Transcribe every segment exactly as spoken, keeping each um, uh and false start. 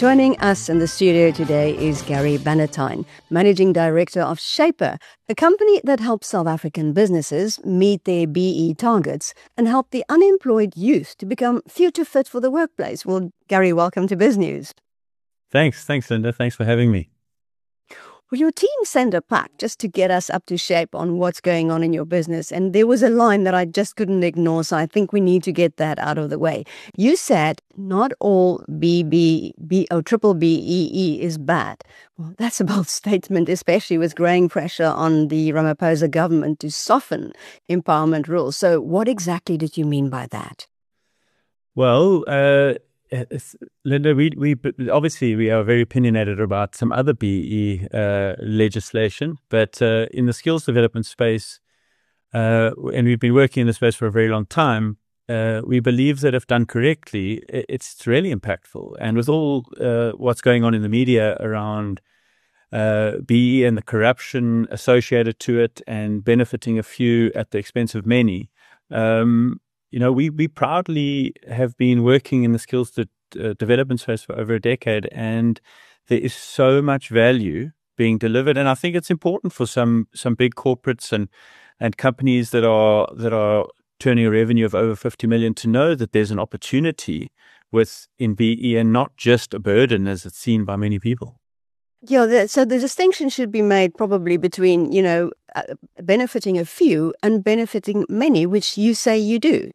Joining us in the studio today is Gary Bannatyne, Managing Director of Shaper, a company that helps South African businesses meet their B E targets and help the unemployed youth to become future fit for the workplace. Well, Gary, welcome to BizNews. Thanks. Thanks, Linda. Thanks for having me. Well, your team sent a pack just to get us up to shape on what's going on in your business. And there was a line that I just couldn't ignore, so I think we need to get that out of the way. You said not all B B, B, oh, triple B E E is bad. Well, that's a bold statement, especially with growing pressure on the Ramaphosa government to soften empowerment rules. So what exactly did you mean by that? Well, uh, It's, Linda, we, we obviously we are very opinionated about some other B E uh, legislation, but uh, in the skills development space, uh, and we've been working in the space for a very long time, uh, we believe that if done correctly, it's really impactful. And with all uh, what's going on in the media around uh, B E and the corruption associated to it and benefiting a few at the expense of many, um, You know, we we proudly have been working in the skills de uh, development space for over a decade, and there is so much value being delivered. And I think it's important for some some big corporates and and companies that are that are turning a revenue of over fifty million to know that there's an opportunity with in B E and not just a burden as it's seen by many people. Yeah, the, so the distinction should be made probably between, you know, uh, benefiting a few and benefiting many, which you say you do.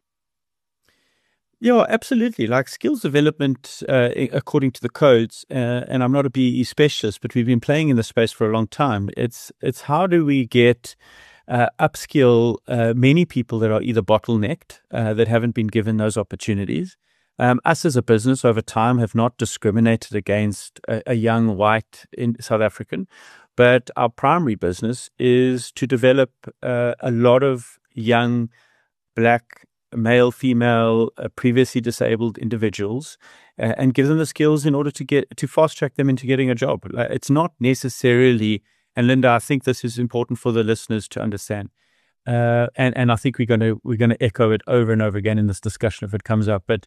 Yeah, absolutely. Like skills development, uh, according to the codes, uh, and I'm not a B E specialist, but we've been playing in the space for a long time. It's it's how do we get uh, upskill uh, many people that are either bottlenecked, uh, that haven't been given those opportunities. Um, us as a business over time have not discriminated against a, a young white in South African, but our primary business is to develop uh, a lot of young black male, female, uh, previously disabled individuals, uh, and give them the skills in order to get to fast track them into getting a job. Uh, it's not necessarily, and Linda, I think this is important for the listeners to understand, uh, and and I think we're going to we're going to echo it over and over again in this discussion if it comes up. But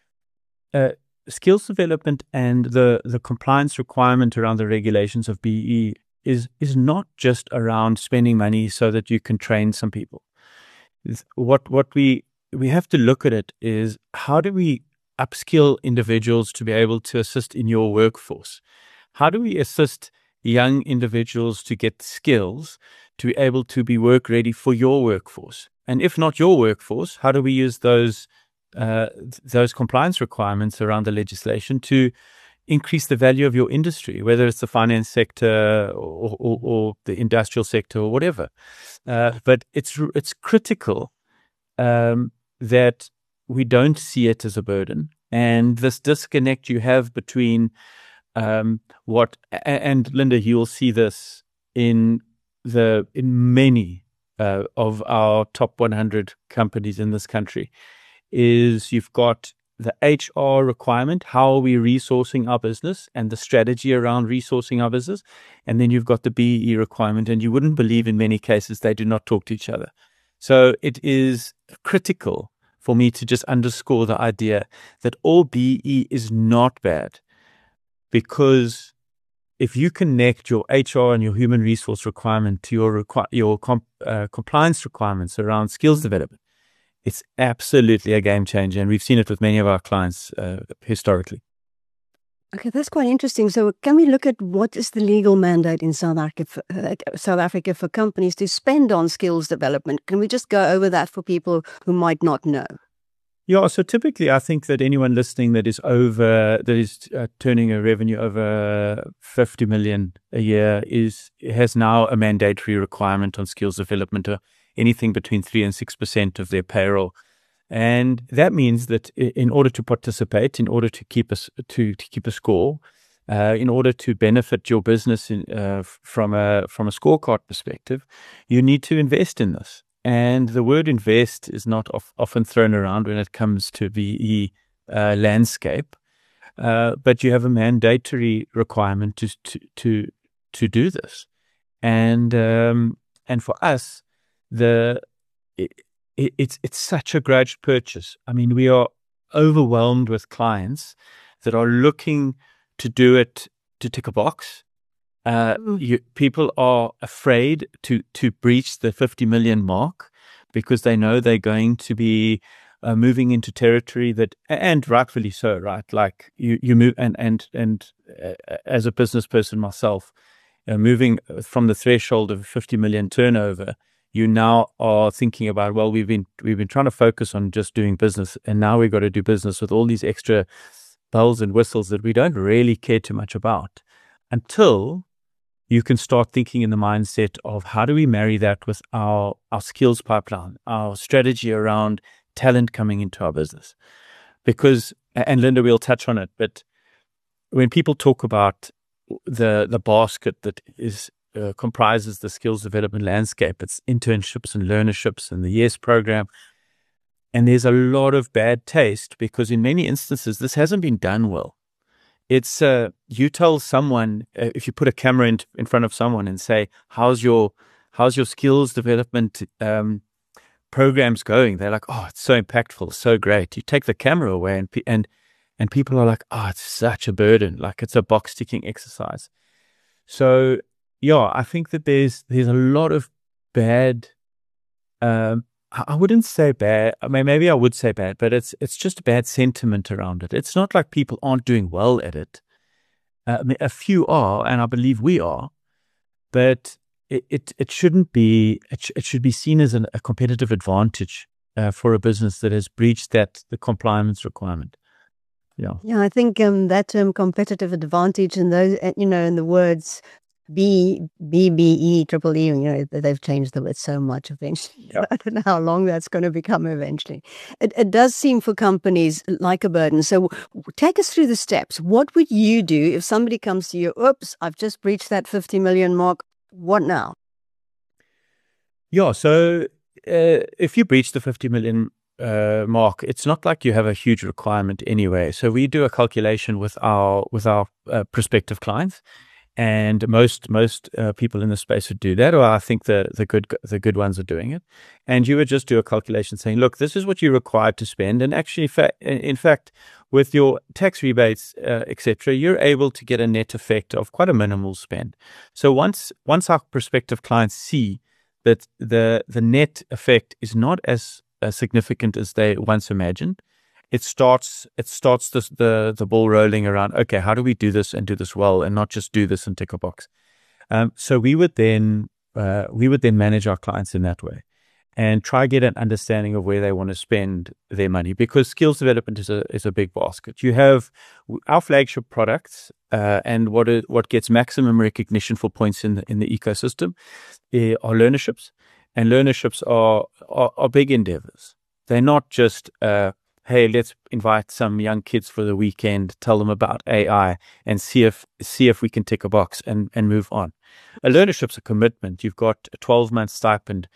uh, skills development and the the compliance requirement around the regulations of B E is is not just around spending money so that you can train some people. It's what what we we have to look at it is how do we upskill individuals to be able to assist in your workforce? How do we assist young individuals to get skills to be able to be work ready for your workforce? And if not your workforce, how do we use those uh, th those compliance requirements around the legislation to increase the value of your industry, whether it's the finance sector or, or, or the industrial sector or whatever? Uh, but it's it's critical um, that we don't see it as a burden, and this disconnect you have between um, what and Linda, you'll see this in the in many uh, of our top one hundred companies in this country, is you've got the H R requirement, how are we resourcing our business, and the strategy around resourcing our business, and then you've got the B E requirement, and you wouldn't believe in many cases they do not talk to each other. So it is critical for me to just underscore the idea that all B E is not bad, because if you connect your H R and your human resource requirement to your requ your comp uh, compliance requirements around skills development, it's absolutely a game changer, and we've seen it with many of our clients uh, historically. Okay, that's quite interesting. So can we look at what is the legal mandate in South Africa for, uh, South Africa for companies to spend on skills development? Can we just go over that for people who might not know? Yeah, so typically I think that anyone listening that is over, that is uh, turning a revenue over fifty million a year is has now a mandatory requirement on skills development, uh, anything between three and six percent of their payroll. And that means that in order to participate, in order to keep us to, to keep a score, uh, in order to benefit your business in, uh, from a from a scorecard perspective, you need to invest in this. And the word invest is not of, often thrown around when it comes to the E uh, landscape, uh, but you have a mandatory requirement to to to, to do this. And um, and for us, the it, it, it's it's such a grudge purchase. I mean, we are overwhelmed with clients that are looking to do it to tick a box. Uh, Mm. you, people are afraid to to breach the fifty million mark because they know they're going to be uh, moving into territory that, and rightfully so, right? Like you, you move, and and and uh, as a business person myself, uh, moving from the threshold of fifty million turnover, you now are thinking about, well, we've been we've been trying to focus on just doing business, and now we've got to do business with all these extra bells and whistles that we don't really care too much about, until you can start thinking in the mindset of how do we marry that with our, our skills pipeline, our strategy around talent coming into our business. Because, and Linda, we'll touch on it, but when people talk about the the basket that is uh, comprises the skills development landscape, it's internships and learnerships and the YES program. And there's a lot of bad taste because in many instances, this hasn't been done well. It's uh, you tell someone, uh, if you put a camera in, in front of someone and say, how's your how's your skills development um, programs going? They're like, oh, it's so impactful, so great. You take the camera away and and and people are like, oh, it's such a burden. Like it's a box ticking exercise. So yeah, I think that there's there's a lot of bad. Um, I wouldn't say bad. I mean, maybe I would say bad, but it's it's just a bad sentiment around it. It's not like people aren't doing well at it. Uh, I mean, a few are, and I believe we are, but it it, it shouldn't be. It, sh- it should be seen as an, a competitive advantage uh, for a business that has breached that the compliance requirement. Yeah, Yeah, I think um, that term competitive advantage and those, uh, you know, in the words B, B, B, E, triple E, you know, they've changed the word so much eventually. yeah. I don't know how long that's going to become eventually. It, it does seem for companies like a burden. So take us through the steps. What would you do if somebody comes to you, oops, I've just breached that fifty million mark. What now? Yeah, so uh, if you breach the fifty million uh, mark, it's not like you have a huge requirement anyway. So we do a calculation with our with our uh, prospective clients, and most most uh, people in the space would do that, or I think the the good the good ones are doing it. And you would just do a calculation saying, look, this is what you're required to spend, and actually, fa- in fact, with your tax rebates, uh, et cetera, you're able to get a net effect of quite a minimal spend. So once once our prospective clients see that the the net effect is not as, as significant as they once imagined, it starts it starts this, the the ball rolling around. Okay, how do we do this and do this well, and not just do this and tick a box? Um, so we would then uh, we would then manage our clients in that way, and try get an understanding of where they want to spend their money, because skills development is a is a big basket. You have our flagship products, uh, and what is, what gets maximum recognition for points in the in the ecosystem uh, are learnerships, and learnerships are are, are big endeavors. They're not just uh, hey, let's invite some young kids for the weekend, tell them about A I, and see if see if we can tick a box and and move on. A learnership's a commitment. You've got a twelve month stipend.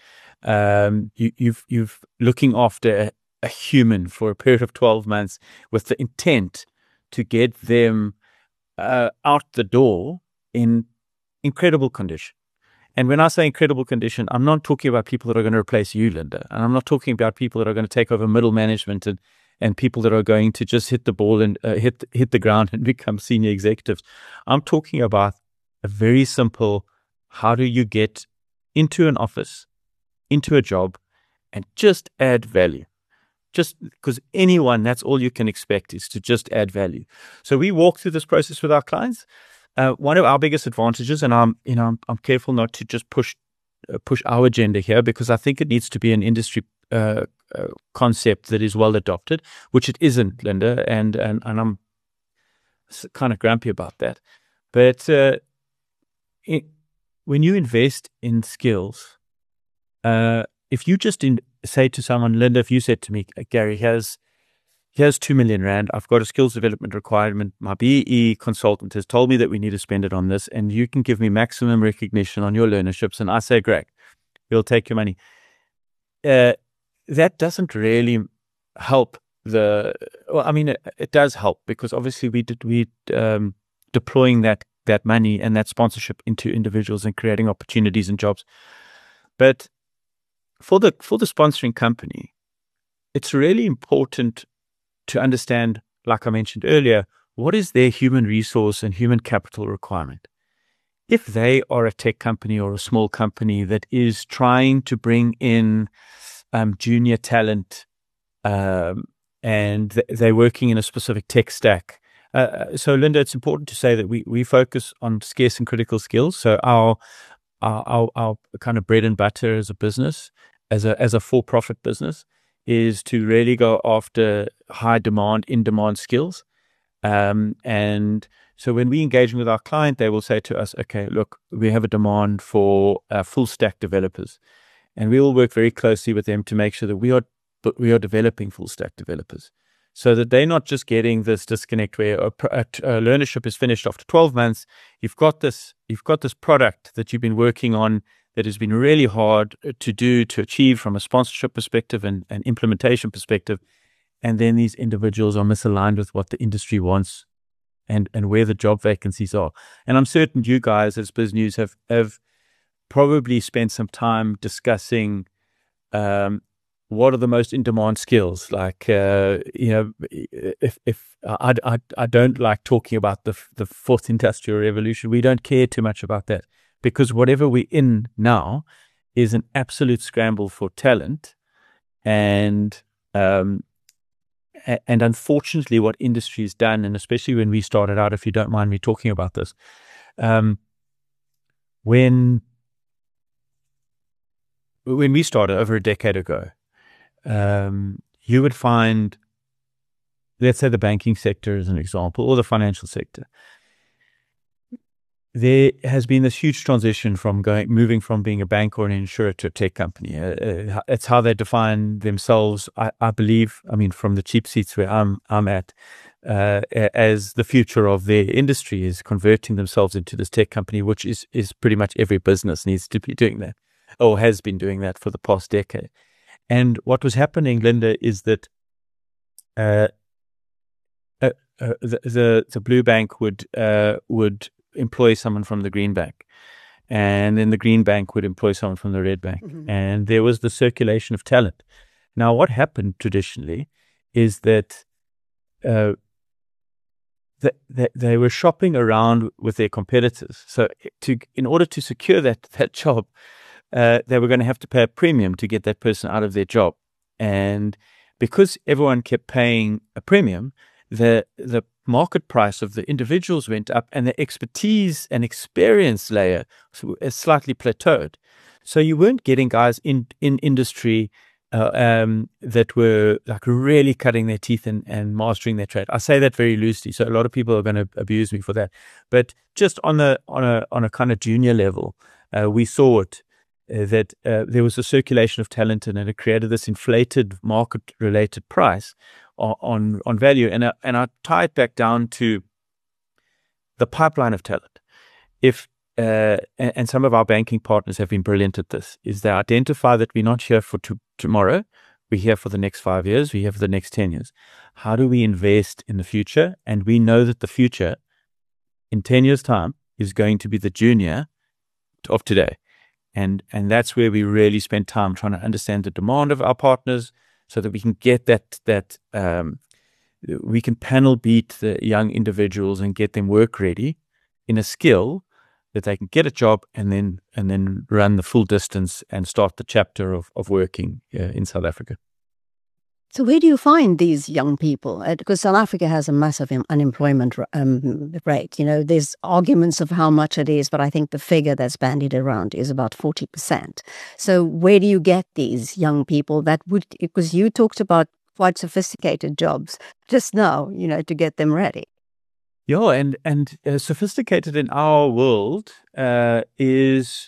Um, you, you've you've looking after a, a human for a period of twelve months with the intent to get them uh, out the door in incredible condition. And when I say incredible condition, I'm not talking about people that are going to replace you, Linda, and I'm not talking about people that are going to take over middle management and and people that are going to just hit the ball and uh, hit hit the ground and become senior executives. I'm talking about a very simple: how do you get into an office, into a job, and just add value? Just because anyone, that's all you can expect, is to just add value. So we walk through this process with our clients. Uh, one of our biggest advantages, and I'm, you know, I'm, I'm careful not to just push uh, push our agenda here, because I think it needs to be an industry uh, uh, concept that is well adopted, which it isn't, Linda, and and, and I'm kind of grumpy about that. But uh, it, when you invest in skills, uh, if you just in, say to someone, Linda, if you said to me, Gary, here's here's two million rand. I've got a skills development requirement. My B E consultant has told me that we need to spend it on this, and you can give me maximum recognition on your learnerships. And I say, great, we'll take your money. Uh, that doesn't really help the, well, I mean, it, it does help, because obviously we did, we, um, deploying that, that money and that sponsorship into individuals and creating opportunities and jobs. But for the, for the sponsoring company, it's really important to understand, like I mentioned earlier, what is their human resource and human capital requirement? If they are a tech company or a small company that is trying to bring in um, junior talent, um, and th- they're working in a specific tech stack. Uh, so, Linda, it's important to say that we, we focus on scarce and critical skills. So our, our our our kind of bread and butter as a business, as a as a for-profit business, is to really go after high demand, in demand skills. Um, and so when we engage with our client, they will say to us, okay, look, we have a demand for uh, full stack developers. And we will work very closely with them to make sure that we are but we are developing full stack developers, so that they're not just getting this disconnect where a, a, a learnership is finished after twelve months. You've got this, you've got this product that you've been working on that has been really hard to do, to achieve from a sponsorship perspective and an implementation perspective. And then these individuals are misaligned with what the industry wants and, and where the job vacancies are. And I'm certain you guys as BizNews have, have probably spent some time discussing um, what are the most in-demand skills? Like, uh, you know, if if I, I, I don't like talking about the the fourth industrial revolution, we don't care too much about that, because whatever we're in now is an absolute scramble for talent, and um, and unfortunately, what industry has done, and especially when we started out, if you don't mind me talking about this, um, when when we started over a decade ago. Um, you would find, let's say the banking sector as an example, or the financial sector. There has been this huge transition from going, moving from being a bank or an insurer to a tech company. Uh, it's how they define themselves, I, I believe. I mean, from the cheap seats where I'm, I'm at, uh, as the future of their industry is converting themselves into this tech company, which is is pretty much every business needs to be doing that, or has been doing that for the past decade. And what was happening, Linda, is that uh, uh, uh, the, the the blue bank would uh, would employ someone from the green bank, and then the green bank would employ someone from the red bank, mm-hmm. and there was the circulation of talent. Now, what happened traditionally is that uh, that, that they were shopping around with their competitors. So, to in order to secure that that job. Uh, they were going to have to pay a premium to get that person out of their job. And because everyone kept paying a premium, the the market price of the individuals went up, and the expertise and experience layer is slightly plateaued. So you weren't getting guys in, in industry uh, um, that were like really cutting their teeth and, and mastering their trade. I say that very loosely, so a lot of people are going to abuse me for that. But just on a, on a, on a kind of junior level, uh, we saw it. Uh, that uh, there was a circulation of talent, and it created this inflated market-related price on on, on value. And I, and I tie it back down to the pipeline of talent. If uh, and, and some of our banking partners have been brilliant at this, is they identify that we're not here for to, tomorrow, we're here for the next five years, we're here for the next ten years. How do we invest in the future? And we know that the future, in ten years' time, is going to be the junior of today. And and that's where we really spend time trying to understand the demand of our partners, so that we can get that that um, we can panel beat the young individuals and get them work ready in a skill that they can get a job and then and then run the full distance and start the chapter of of working uh, in South Africa. So where do you find these young people? Uh, because South Africa has a massive im- unemployment um, rate. You know, there's arguments of how much it is, but I think the figure that's bandied around is about forty percent. So where do you get these young people that would, because you talked about quite sophisticated jobs just now, you know, to get them ready. Yeah, and, and uh, sophisticated in our world uh, is,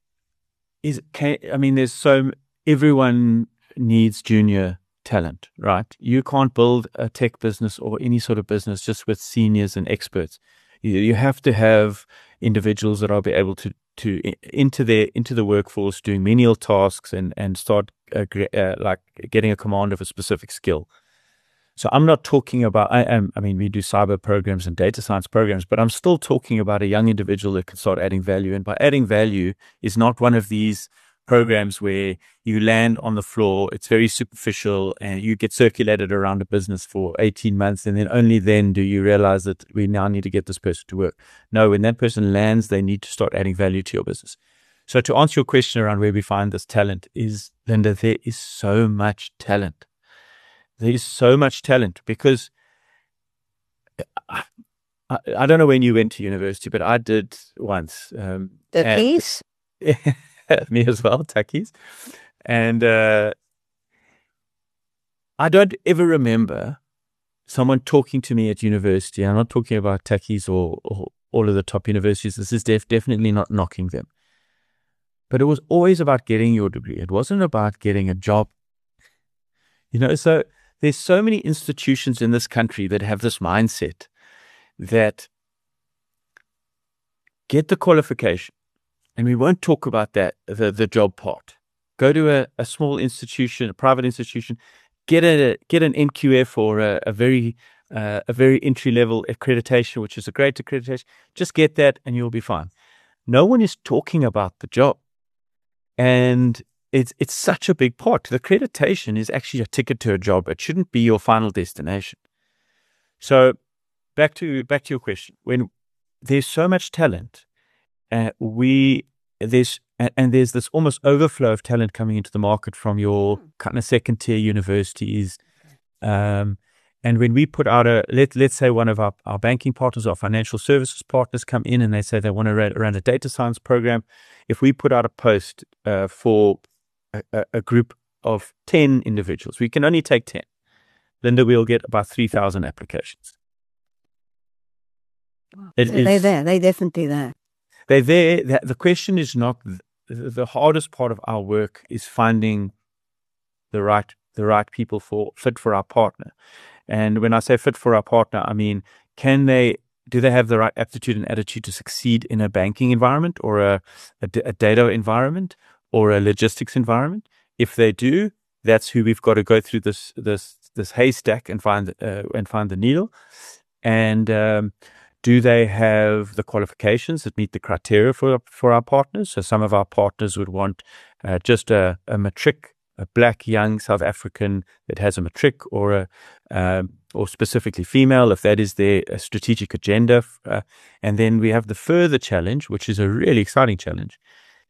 is, I mean, there's so, everyone needs junior talent, right? You can't build a tech business or any sort of business just with seniors and experts. You, you have to have individuals that are be able to to into their into the workforce doing menial tasks and and start uh, uh, like getting a command of a specific skill. So I'm not talking about I am I mean we do cyber programs and data science programs, but I'm still talking about a young individual that can start adding value. And by adding value is not one of these programs where you land on the floor, it's very superficial, and you get circulated around a business for eighteen months, and then only then do you realize that we now need to get this person to work. No, when that person lands, they need to start adding value to your business. So to answer your question around where we find this talent is, Linda, there is so much talent. There is so much talent because I, I, I don't know when you went to university, but I did once. Um, the keys? Me as well, Takis. And uh, I don't ever remember someone talking to me at university. I'm not talking about Takis or, or all of the top universities. This is def- definitely not knocking them. But it was always about getting your degree. It wasn't about getting a job. You know, so there's so many institutions in this country that have this mindset that get the qualification. And we won't talk about that, the, the job part. Go to a, a small institution, a private institution, get a get an N Q F or a, a very uh, a very entry level accreditation, which is a great accreditation. Just get that, and you'll be fine. No one is talking about the job, and it's it's such a big part. The accreditation is actually a ticket to a job. It shouldn't be your final destination. So, back to back to your question. When there's so much talent. Uh, we there's and, and there's this almost overflow of talent coming into the market from your kind of second tier universities, um, and when we put out a let let's say one of our, our banking partners, our financial services partners, come in and they say they want to run, run a data science program. If we put out a post uh, for a, a group of ten individuals, we can only take ten. Linda, we'll get about three thousand applications. Wow. So is, they're there. They're definitely there. They're there. The question is not the hardest part of our work is finding the right the right people for fit for our partner. And when I say fit for our partner, I mean, can they do they have the right aptitude and attitude to succeed in a banking environment or a, a, a data environment or a logistics environment? If they do, that's who we've got to go through this this this haystack and find uh, and find the needle. And um, do they have the qualifications that meet the criteria for for our partners? So some of our partners would want uh, just a, a matric, a black young South African that has a matric, or a um, or specifically female, if that is their uh, strategic agenda. Uh, and then we have the further challenge, which is a really exciting challenge,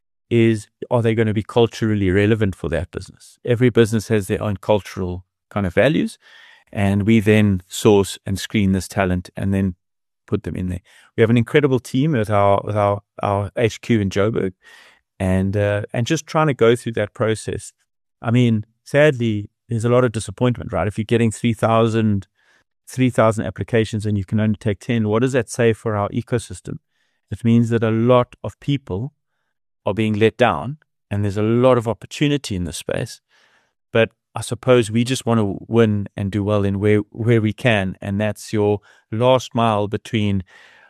is are they going to be culturally relevant for that business? Every business has their own cultural kind of values, and we then source and screen this talent and then put them in there. We have an incredible team with our with our, our H Q in Joburg, and uh, and just trying to go through that process. I mean, sadly, there's a lot of disappointment, right? If you're getting three thousand applications and you can only take ten, what does that say for our ecosystem? It means that a lot of people are being let down, and there's a lot of opportunity in this space. But I suppose we just want to win and do well in where, where we can. And that's your last mile between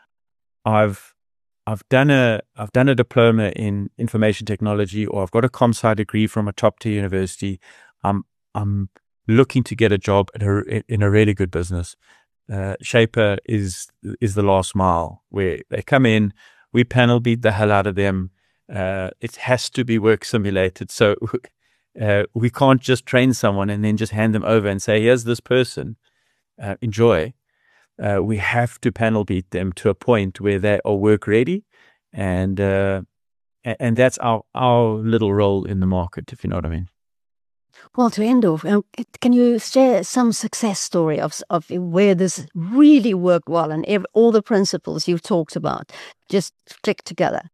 I've I've done a I've done a diploma in information technology, or I've got a comp sci degree from a top tier university. I'm I'm looking to get a job at a, in a really good business. Uh, Shaper is is the last mile where they come in, we panel beat the hell out of them. Uh, it has to be work simulated. So uh, we can't just train someone and then just hand them over and say, here's this person, uh, enjoy. Uh, we have to panel beat them to a point where they are work ready. And uh, and that's our, our little role in the market, if you know what I mean. Well, to end off, um, can you share some success story of of where this really worked well and every, all the principles you've talked about just click together?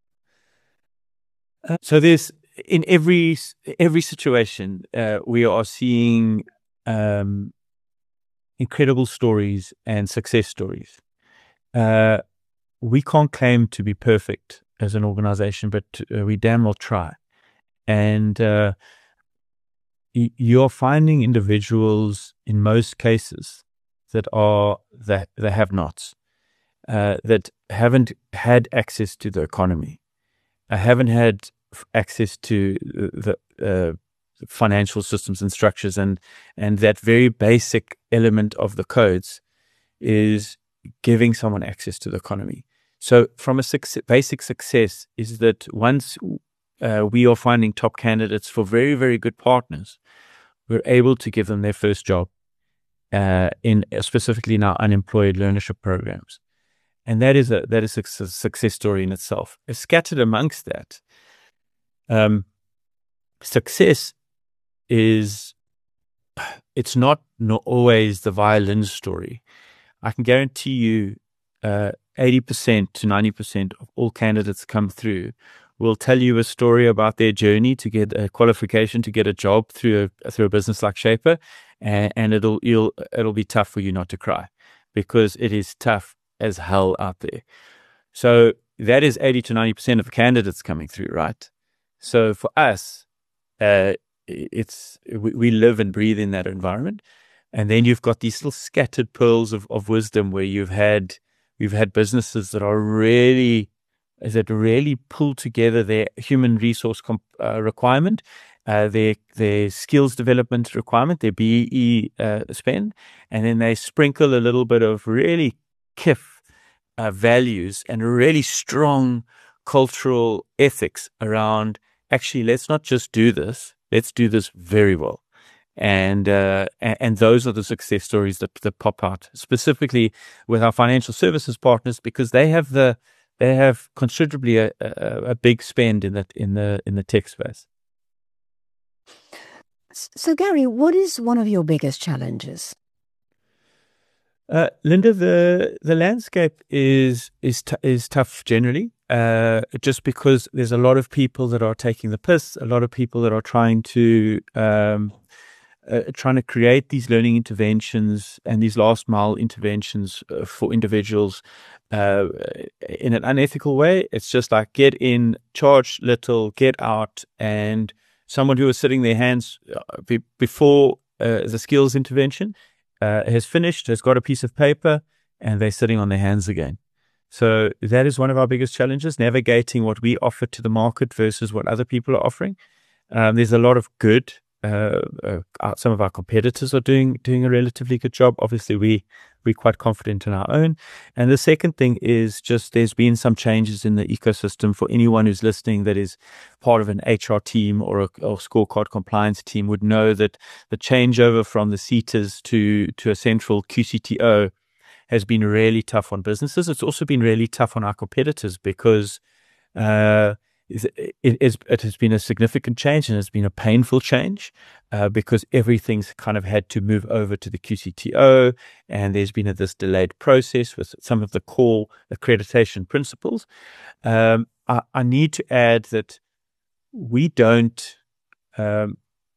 Uh, so there's in every every situation uh, we are seeing um, incredible stories and success stories. Uh, we can't claim to be perfect as an organization, but uh, we damn well try. And uh, y- you're finding individuals in most cases that are the, the have-nots, uh, that haven't had access to the economy. I haven't had f- access to the uh, financial systems and structures, and and that very basic element of the codes is giving someone access to the economy. So from a success, basic success is that once uh, we are finding top candidates for very, very good partners, we're able to give them their first job uh, in specifically in our unemployed learnership programs. And that is a that is a success story in itself. Scattered amongst that, um, success is, it's not, not always the violin story. I can guarantee you uh, eighty percent to ninety percent of all candidates come through will tell you a story about their journey to get a qualification, to get a job through a, through a business like Shaper, and, and it'll you'll it'll be tough for you not to cry, because it is tough as hell out there. So that is eighty to ninety percent of the candidates coming through, right? So for us, uh, it's we, we live and breathe in that environment. And then you've got these little scattered pearls of, of wisdom where you've had we've had businesses that are really that really pull together their human resource comp, uh, requirement, uh, their their skills development requirement, their B E E uh, spend, and then they sprinkle a little bit of really kiff uh, values and really strong cultural ethics around, actually, let's not just do this, let's do this very well. And, uh, and those are the success stories that, that pop out, specifically with our financial services partners, because they have the they have considerably a, a, a big spend in that in the in the tech space. So, Gary, what is one of your biggest challenges? Uh, Linda, the the landscape is is t- is tough generally, uh, just because there's a lot of people that are taking the piss, a lot of people that are trying to um, uh, trying to create these learning interventions and these last mile interventions uh, for individuals uh, in an unethical way. It's just like get in, charge little, get out, and someone who is sitting their hands be- before uh, the skills intervention Uh, has finished, has got a piece of paper, and they're sitting on their hands again. So that is one of our biggest challenges, navigating what we offer to the market versus what other people are offering. Um, there's a lot of good. Uh, uh, some of our competitors are doing doing a relatively good job. Obviously, we we're quite confident in our own. And the second thing is just there's been some changes in the ecosystem. For anyone who's listening that is part of an H R team or a or scorecard compliance team would know that the changeover from the SETAs to to a central Q C T O has been really tough on businesses. It's also been really tough on our competitors because uh, it, it, is, it has been a significant change, and it's been a painful change uh, because everything's kind of had to move over to the Q C T O, and there's been a, this delayed process with some of the core accreditation principles. Um, I, I need to add that we don't, um,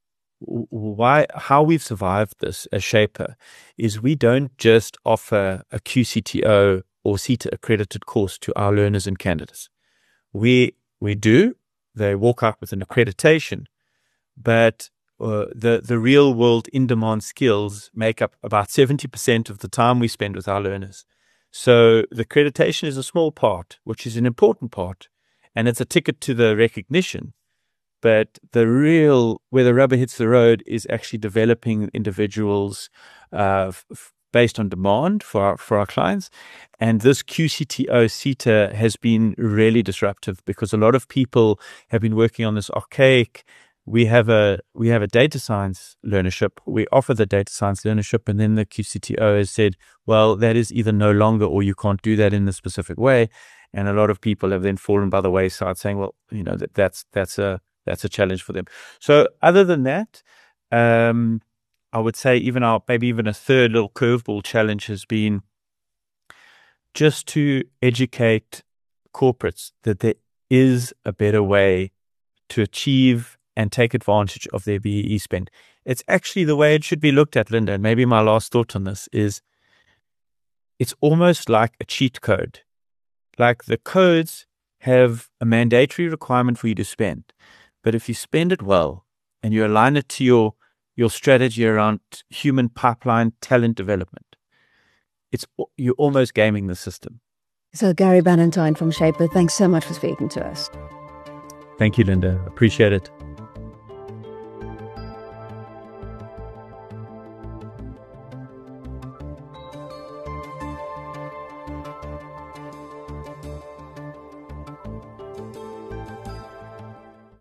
why, how we've survived this as Shaper is we don't just offer a Q C T O or SETA accredited course to our learners and candidates. We we do. They walk out with an accreditation, but uh, the the real world in demand skills make up about seventy percent of the time we spend with our learners. So the accreditation is a small part, which is an important part, and it's a ticket to the recognition. But the real, where the rubber hits the road, is actually developing individuals uh, f- based on demand for our, for our clients. And this Q C T O SETA has been really disruptive because a lot of people have been working on this archaic. We have a we have a data science learnership. We offer the data science learnership, and then the Q C T O has said, well, that is either no longer or you can't do that in a specific way. And a lot of people have then fallen by the wayside, saying, well, you know, that that's that's a That's a challenge for them. So other than that, um, I would say even our, maybe even a third little curveball challenge has been just to educate corporates that there is a better way to achieve and take advantage of their B E E spend. It's actually the way it should be looked at, Linda. And maybe my last thought on this is it's almost like a cheat code. Like the codes have a mandatory requirement for you to spend. But if you spend it well and you align it to your your strategy around human pipeline talent development, it's you're almost gaming the system. So Gary Ballantyne from Shaper, thanks so much for speaking to us. Thank you, Linda. Appreciate it.